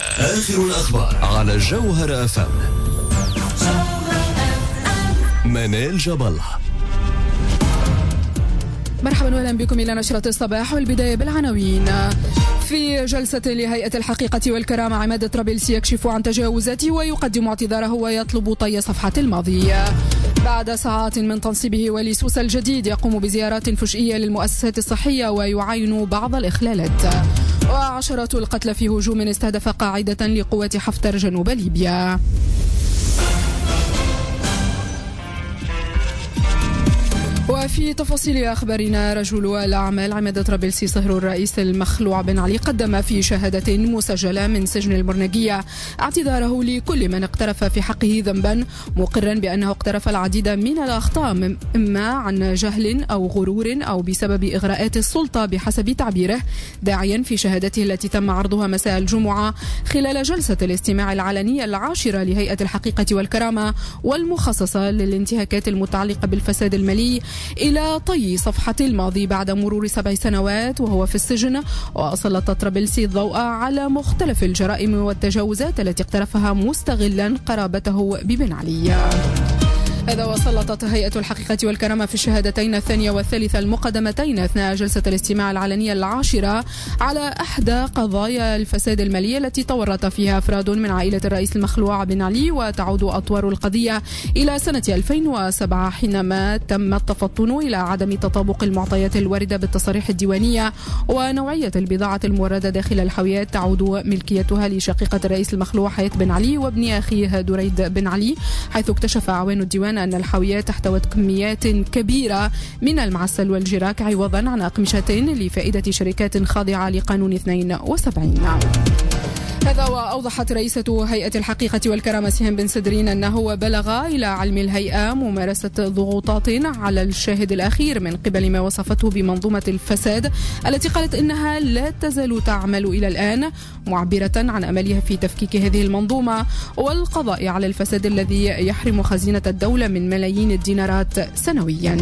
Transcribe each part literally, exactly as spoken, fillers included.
آخر الأخبار على جوهر أف أم. منال جبل. مرحبا واهلا بكم الى نشرة الصباح، والبداية بالعناوين. في جلسة لهيئة الحقيقة والكرامة، عماد طرابلسي يكشف عن تجاوزاته ويقدم اعتذاره ويطلب طي صفحة الماضي. بعد ساعات من تنصيبه وليسوس الجديد يقوم بزيارات فجئية للمؤسسات الصحية ويعاين بعض الإخلالات. وعشرات القتلى في هجوم استهدف قاعدة لقوات حفتر جنوب ليبيا. وفي تفاصيل أخبارنا، رجل الأعمال عماد طرابلسي صهر الرئيس المخلوع بن علي قدم في شهادة مسجلة من سجن المرنقية اعتذاره لكل من اقترف في حقه ذنبا، مقرا بأنه اقترف العديد من الأخطاء، إما عن جهل أو غرور أو بسبب إغراءات السلطة بحسب تعبيره، داعيا في شهادته التي تم عرضها مساء الجمعة خلال جلسة الاستماع العلنية العاشرة لهيئة الحقيقة والكرامة والمخصصة للانتهاكات المتعلقة بالفساد المالي إلى طي صفحة الماضي بعد مرور سبع سنوات وهو في السجن. وسلط طرابلسي الضوء على مختلف الجرائم والتجاوزات التي اقترفها مستغلا قرابته ببن علي. هذا وسلطت هيئة الحقيقة والكرامة في الشهادتين الثانية والثالثة المقدمتين أثناء جلسة الاستماع العلنية العاشرة على إحدى قضايا الفساد المالي التي تورط فيها أفراد من عائلة الرئيس المخلوع بن علي، وتعود أطوار القضية إلى سنة ألفين وسبعة حينما تم التفطن إلى عدم تطابق المعطيات الواردة بالتصاريح الديوانية ونوعية البضاعة الموردة داخل الحاويات تعود ملكيتها لشقيقة الرئيس المخلوع حياة بن علي وابن أخيه دريد بن علي، حيث اكتشف أعوان الديوان أن الحاويات احتوت كميات كبيرة من المعسل والجراك عوضا عن أقمشة لفائدة شركات خاضعة لقانون اثنين وسبعين. هذا وأوضحت رئيسة هيئة الحقيقة والكرامة سهام بن سدرين أنه بلغ إلى علم الهيئة ممارسة ضغوطات على الشاهد الأخير من قبل ما وصفته بمنظومة الفساد التي قالت إنها لا تزال تعمل إلى الآن، معبرة عن أملها في تفكيك هذه المنظومة والقضاء على الفساد الذي يحرم خزينة الدولة من ملايين الدينارات سنويا.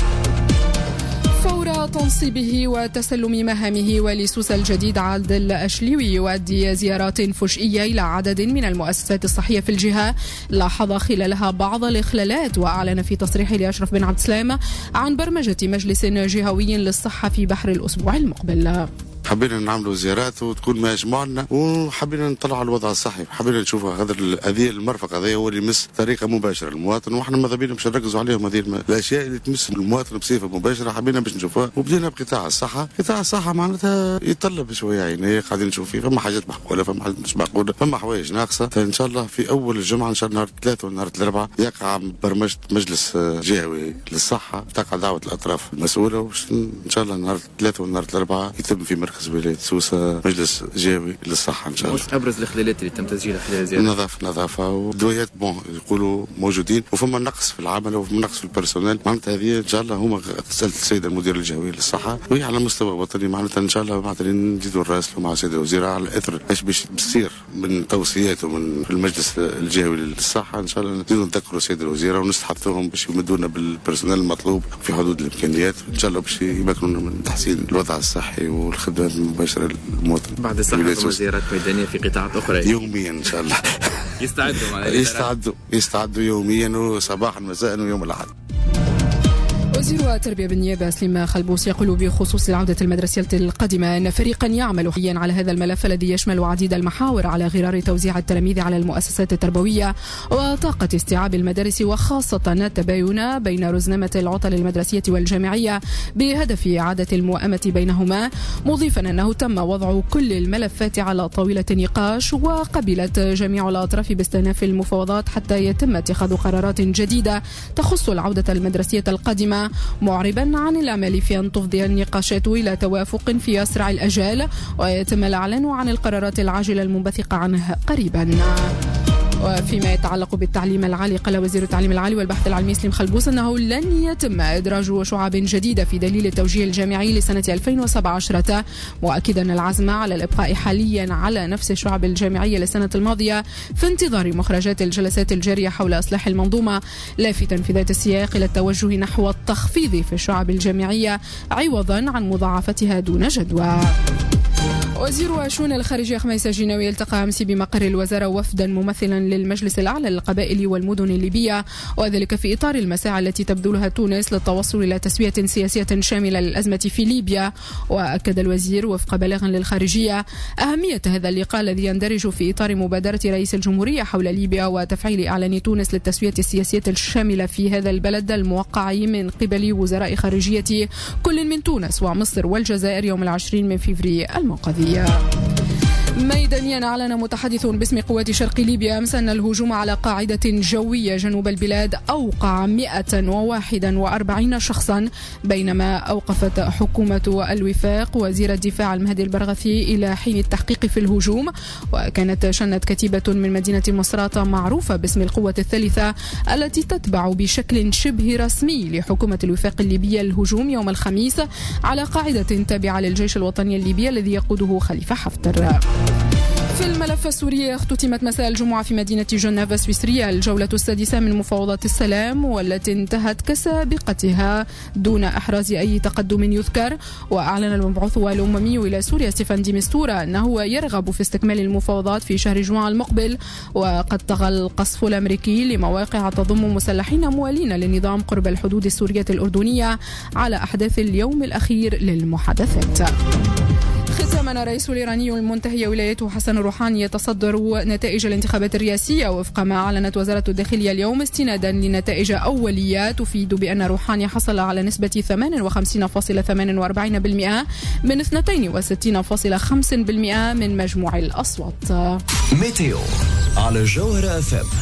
فور تنصيبه وتسلم مهامه وليسوس الجديد عادل أشليوي يؤدي زيارات فجئية إلى عدد من المؤسسات الصحية في الجهة لاحظ خلالها بعض الإخلالات، وأعلن في تصريح لأشرف بن عبد السلام عن برمجة مجلس جهوي للصحة في بحر الأسبوع المقبل. حبينا نعملوا زيارات وتكون مجموعنا، وحبينا نطلع على الوضع الصحي، حبينا نشوفوا هذا هذه المرفق هذا هو اللي يمس طريقه مباشره المواطن، واحنا ماذا بينا باش نركزوا عليهم هذه الاشياء اللي تمس المواطن بصفه مباشره، حبينا باش نشوفوها. وبدينا بقطاع الصحه، قطاع الصحه معناتها يتطلب شويه يعني قاعدين نشوف فيه، فما حاجات معقوله فما حاجات مش معقوله، فما حوايج ناقصه. ان شاء الله في اول الجمعه ان شاء الله نهار الثلاثاء ونهار الاربعاء يقع برمجه مجلس جهوي للصحه، تقع دعوه الاطراف المسؤوله، وان شاء الله نهار الثلاثاء ونهار الاربعاء يتم في مركز ولايه سوسه مجلس جهوي للصحه ان شاء الله. ابرز الاخلالات اللي تم تسجيلها خلال الزياره؟ نظافه نظافه ودويات بون يقولوا موجودين، وفما نقص في العمل وفما نقص في البرسونيل، معناتها هذه ان شاء الله هما سالت السيد المدير الجهوي للصحه وهي على مستوى وطني، معناتها ان شاء الله معناتها نزيدوا الراسل مع السيد الوزير على اثر ايش باش بتصير من توصيات ومن المجلس الجهوي للصحه، ان شاء الله نزيدوا نذكروا السيد الوزير ونستحثوهم باش يمدونا بالبرسونيل المطلوب في حدود الامكانيات، ان شاء الله باش يمكنونا من تحسين الوضع الصحي والخدمات المباشره للمواطن. بعد الصحة ثم زيارات ميدانية في قطاعات أخرى يوميا إن شاء الله. يستعدوا يستعدوا يستعدوا يوميا وصباحا مساء ويوم الأحد. وزير التربية بالنيابة سليم خلبوس يقول بخصوص العودة المدرسية القادمة أن فريقا يعمل حاليا على هذا الملف الذي يشمل عديد المحاور على غرار توزيع التلاميذ على المؤسسات التربوية وطاقة استيعاب المدارس، وخاصة التباين بين رزنمة العطل المدرسية والجامعية بهدف إعادة الموائمة بينهما، مضيفا أنه تم وضع كل الملفات على طاولة نقاش وقبلت جميع الأطراف باستئناف المفاوضات حتى يتم اتخاذ قرارات جديدة تخص العودة المدرسية القادمة، معربا عن الأمل في أن تفضي النقاشات إلى توافق في أسرع الأجال ويتم الإعلان عن القرارات العاجلة المنبثقة عنه قريبا. وفيما يتعلق بالتعليم العالي، قال وزير التعليم العالي والبحث العلمي سليم خلبوس أنه لن يتم إدراج شعب جديدة في دليل التوجيه الجامعي لسنة ألفين وسبعة عشر، مؤكدا العزم على الإبقاء حاليا على نفس الشعب الجامعية للسنة الماضية في انتظار مخرجات الجلسات الجارية حول إصلاح المنظومة، لافتا في ذات السياق إلى التوجه نحو التخفيض في الشعب الجامعية عوضا عن مضاعفتها دون جدوى. وزير الشؤون الخارجية خميس الجناوي التقى أمس بمقر الوزارة وفدا ممثلا للمجلس الأعلى للقبائل والمدن الليبية، وذلك في إطار المساعي التي تبذلها تونس للتوصل إلى تسوية سياسية شاملة للأزمة في ليبيا. وأكد الوزير وفق بلاغ للخارجية أهمية هذا اللقاء الذي يندرج في إطار مبادرة رئيس الجمهورية حول ليبيا وتفعيل إعلان تونس للتسوية السياسية الشاملة في هذا البلد الموقع من قبل وزراء خارجية كل من تونس ومصر والجزائر يوم العشرين من فبراير المنقذية. ميدانيا أعلن متحدث باسم قوات شرق ليبيا أمس أن الهجوم على قاعدة جوية جنوب البلاد أوقع مئة وواحد وأربعين شخصا، بينما أوقفت حكومة الوفاق وزير الدفاع المهدي البرغثي إلى حين التحقيق في الهجوم. وكانت شنت كتيبة من مدينة مصراتة معروفة باسم القوة الثالثة التي تتبع بشكل شبه رسمي لحكومة الوفاق الليبية الهجوم يوم الخميس على قاعدة تابعة للجيش الوطني الليبي الذي يقوده خليفة حفتر. في الملف السوري اختتمت مساء الجمعة في مدينة جنيف السويسرية الجولة السادسة من مفاوضات السلام، والتي انتهت كسابقتها دون إحراز أي تقدم يذكر. وأعلن المبعوث الأممي إلى سوريا ستيفان دي مستورة أنه يرغب في استكمال المفاوضات في شهر جوان المقبل. وقد طغى القصف الأمريكي لمواقع تضم مسلحين موالين للنظام قرب الحدود السورية الأردنية على أحداث اليوم الأخير للمحادثات. ختاما، الرئيس الإيراني المنتهي ولايته حسن روحاني يتصدر نتائج الانتخابات الرئاسية وفق ما أعلنت وزارة الداخلية اليوم، استنادا لنتائج أولية تفيد بأن روحاني حصل على نسبة ثمانية وخمسين فاصلة ثمانية وأربعين بالمئة من اثنين وستين فاصلة خمسة بالمئة من مجموع الأصوات. ميتيو على جوهرة اف ام.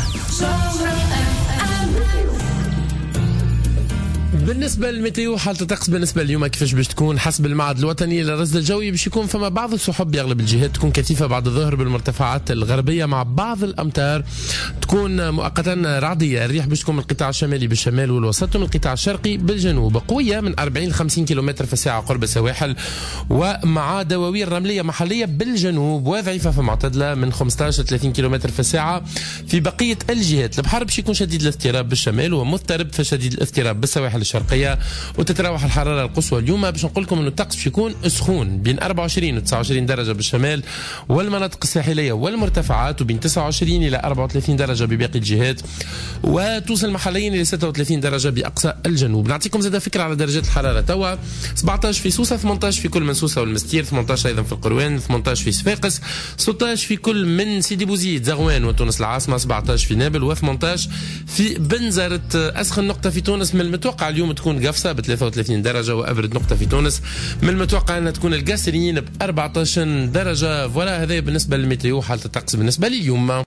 بالنسبة للميتيو، حالة الطقس بالنسبة لليوم كيفاش باش تكون؟ حسب المعهد الوطني للرصد الجوي باش يكون فما بعض السحب بأغلب الجهات، تكون كثيفة بعد الظهر بالمرتفعات الغربية مع بعض الأمطار، تكون مؤقتا رعدية. الريح باش تكون من القطاع الشمالي بالشمال والوسط ومن القطاع الشرقي بالجنوب، قوية من أربعين ل خمسين كيلومتر في الساعة قرب السواحل، ومع دواوين رملية محلية بالجنوب، وضعيفة فمعتدلة من خمسة عشر ل ثلاثين كيلومتر في الساعة في بقية الجهات. البحر باش يكون شديد الاضطراب بالشمال ومضطرب في شديد الاضطراب بالسواحل الشرقية. وتتراوح الحرارة القصوى اليوم باش نقول لكم انه الطقس باش يكون سخون بين أربعة وعشرين و تسعة وعشرين درجة بالشمال والمناطق الساحلية والمرتفعات، وبين تسعة وعشرين إلى أربعة وثلاثين درجة بباقي الجهات، وتوصل محليا إلى ستة وثلاثين درجة بأقصى الجنوب. نعطيكم زاد فكرة على درجات الحرارة توا: سبعة عشر في سوسة، ثمانية عشر في كل من سوسة والمستير، ثمانية عشر أيضا في القروان، ثمانية عشر في صفاقس، ستة عشر في كل من سيدي بوزيد زغوان وتونس العاصمة، سبعة عشر في نابل، و18 في بنزرت. أسخن نقطة في تونس من المتوقع اليوم تكون قفصة ب ثلاثة وثلاثين درجة، وأبرد نقطة في تونس من المتوقع أنها تكون القاسرين ب أربعة عشر درجة. فوالا، هذا بالنسبة للميتيو، حالة الطقس بالنسبة لليوم.